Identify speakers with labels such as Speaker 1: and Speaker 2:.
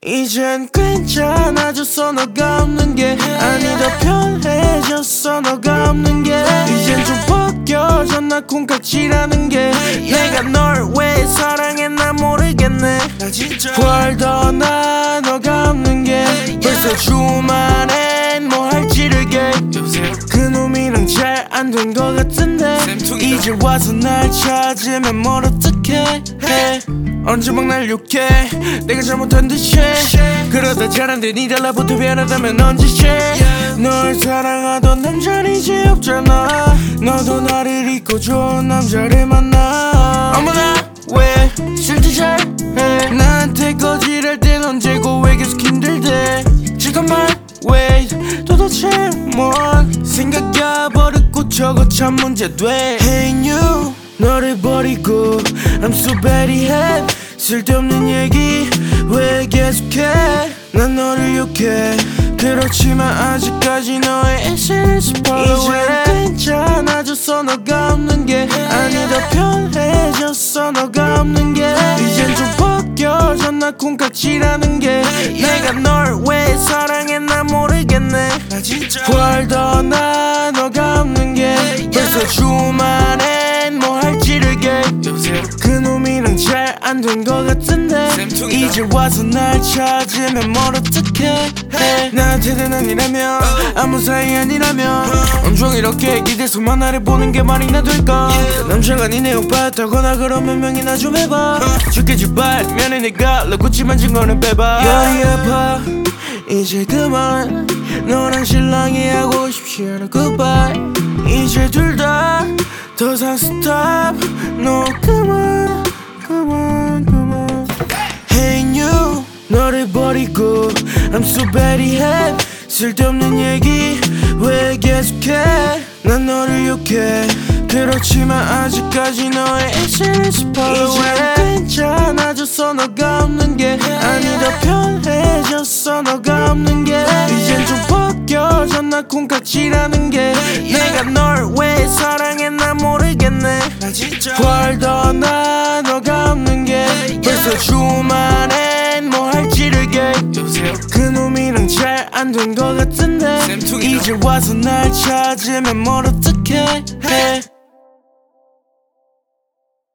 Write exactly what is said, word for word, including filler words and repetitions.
Speaker 1: 이젠 괜찮아졌어 너가 없는 게 아니 더 편해졌어 너가 없는 게 이젠 좀 벗겨졌나 콩깍지라는 게 내가 널 왜 사랑했나 모르겠네 훨 더 나아 너가 없는 게 벌써 주말엔 뭐 할지를 게 그놈이랑 잘 안 된 것 같은데 이제 와서 날 찾으면 뭘 어떡해 해 언제 막 날 욕해 내가 잘못한 듯이 그러다 잘한데 니 달라붙어 미안하다면 언제 널 사랑하던 남자는 이제 없잖아 너도 나를 잊고 좋은 남자를 만나 어머나 왜 쓸데 잘해 나한테 거짓할 땐 언제고 왜 계속 힘들대 잠깐만 wait 도대체 뭔 생각야 버렸고 저거 참 문제돼 Hey you 너를 버리고 I'm so very happy 쓸데없는 얘기 왜 계속해 난 너를 욕해 그렇지만 아직까지 너의 에센스 follow 이제 괜찮아졌어 너가 없는 게 아니 더 편해졌어 너가 없는 게 이젠 좀 벗겨졌나 콩깍지라는 게 내가 널 왜 사랑했나 모르겠네 훨 더 나아 너가 없는 게 벌써 주말엔 뭐 할지를 게 그놈이랑 잘 안 된 것 같은데 이제 와서 날 찾으면 뭘 어떡해 해 나한테는 아니라면 아무 사이 아니라면 온종일 이렇게 기대서만 나를 보는 게 말이나 될까 남자가 니네 오빠 타거나 그러면 명이나 좀 해봐 줄게 제발 미안해 내가 럭구치만 진 거는 빼봐 열이 아파 이제 그만 너랑 신랑이 하고 싶지 않아 goodbye 이제 둘 다 더 이상 stop no 그만 그만 그만 Hey you 너를 버리고 I'm so very happy 쓸데없는 얘기 왜 계속해 난 너를 욕해 그렇지만 아직까지 너의 에센스 follow 이제 괜찮아졌어 너가 없는 게 아니 더 편해졌어 너가 없는 게 이젠 좀 벗겨졌나 콩깍지라는 게 내가 널 왜 사랑했나 모르겠네 훨 더 나아 너가 없는 게 벌써 주말엔 뭐 할지를 게 그놈이랑 잘 안 된 것 같은데 이제 와서 날 찾으면 뭘 어떡해 해